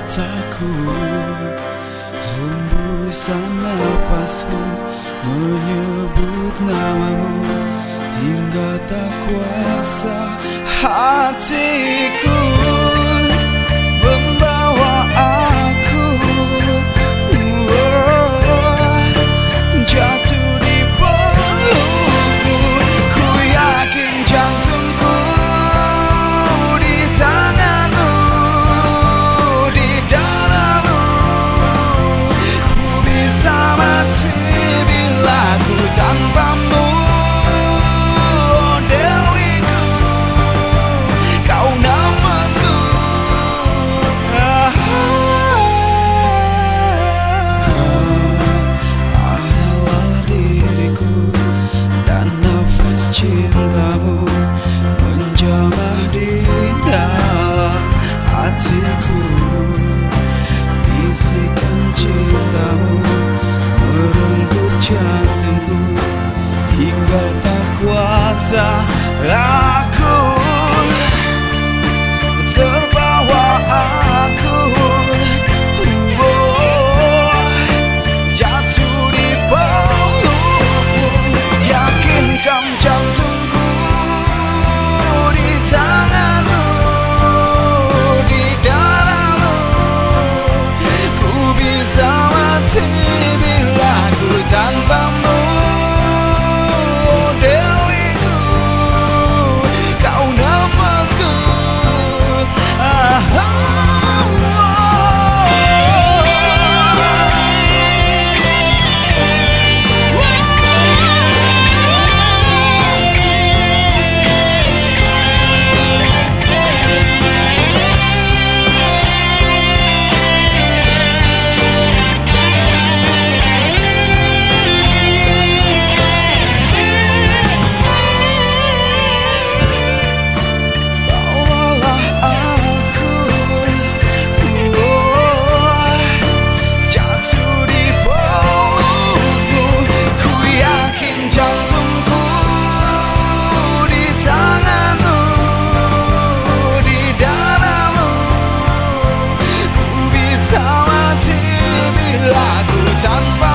mataku, hembusan nafasmu menyebut namamu, hingga tak kuasa hatiku membawa aku jatuh di pelukmu. Ku yakin jantungku di tanganmu, di dadamu. Ku bisa mati bila ku tanpamu. Cintamu menjamah di dalam hatiku, bisikan cintamu merenggut jantungku, hingga tak kuasa aku terbawa aku jatuh di pelukmu. Yakinkah jantungku di tanganmu, di dadamu. Ku bisa mati bila ku tanpamu. Dewiku, kau nafasku. Tanpa